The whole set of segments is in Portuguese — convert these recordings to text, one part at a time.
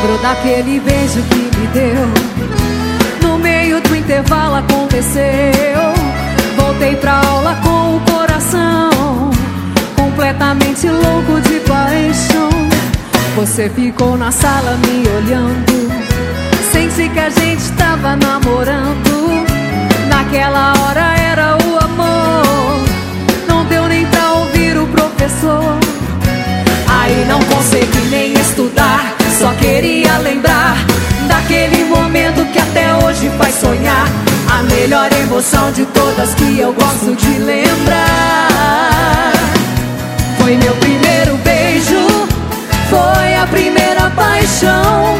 Lembro daquele beijo que me deu, no meio do intervalo aconteceu. Voltei pra aula com o coração completamente louco de paixão. Você ficou na sala me olhando, sem se que a gente tava namorando. Naquela hora era o amor, não deu nem pra ouvir o professor. Aí não consegui nem estudar, só queria lembrar daquele momento que até hoje faz sonhar. A melhor emoção de todas que eu gosto de lembrar. Foi meu primeiro beijo, foi a primeira paixão.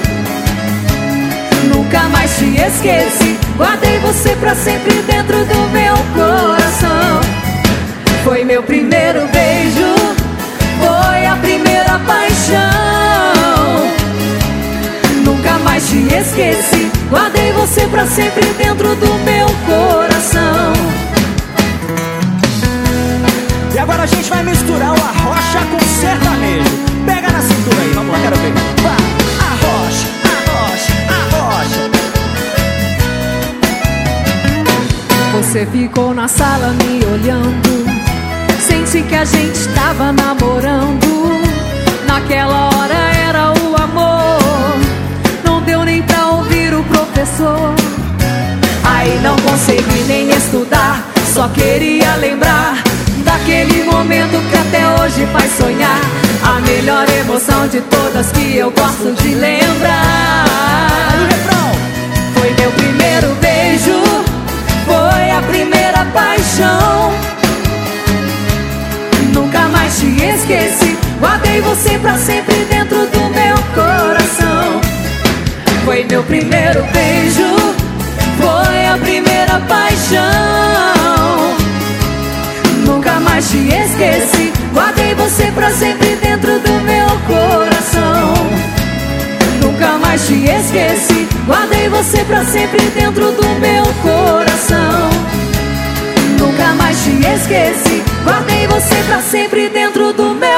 Nunca mais te esqueci, guardei você pra sempre dentro do meu coração. Foi meu primeiro beijo, foi a primeira paixão. Nunca mais te esqueci, guardei você pra sempre dentro do meu coração. E agora a gente vai misturar o arrocha com sertanejo. Pega na cintura aí, vamos lá, quero ver. Vai, arrocha, arrocha, arrocha. Você ficou na sala me olhando, senti que a gente tava namorando. Naquela hora era o amor, não deu nem pra ouvir o professor. Aí não consegui nem estudar, só queria lembrar daquele momento que até hoje faz sonhar. A melhor emoção de todas que eu gosto de lembrar. Foi meu primeiro beijo, foi a primeira paixão. Nunca mais te esqueci, guardei você pra sempre dentro do meu coração. Foi meu primeiro beijo, foi a primeira paixão. Nunca mais te esqueci, guardei você pra sempre dentro do meu coração. Nunca mais te esqueci, guardei você pra sempre dentro do meu coração. Nunca mais te esqueci, guardei você pra sempre dentro do meu